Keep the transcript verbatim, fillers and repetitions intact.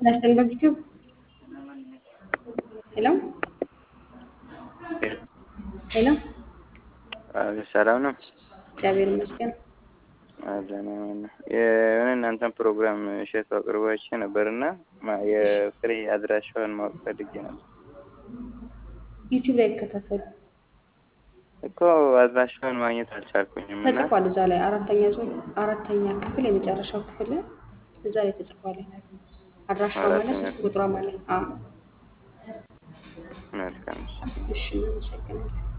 ናስተን በዩቲዩብ ሄሎ ሄሎ ሰላም ነው። እግዚአብሔር ይመስገን። አዘና የሆነ እናንተን ፕሮግራም እሸቱ አቅርባችሁ ነበርና የፍሬ አድራሻውን ማወቅ ፈልጌ ነበር ዩቲዩብ ላይ ተከታተሉ እኮ አድራሻውን ማግኘት አልቻልኩኝም እና ተጽፏል። እዛ ላይ አራተኛ ዞን አራተኛ ክፍል የመጨረሻው ክፍል ላይ እዛ ላይ ተጽፏል። አድራሻው ማለት ስልክ ቁጥሯ ማለት አዎ መልካም እሺ እናመሰግናለን።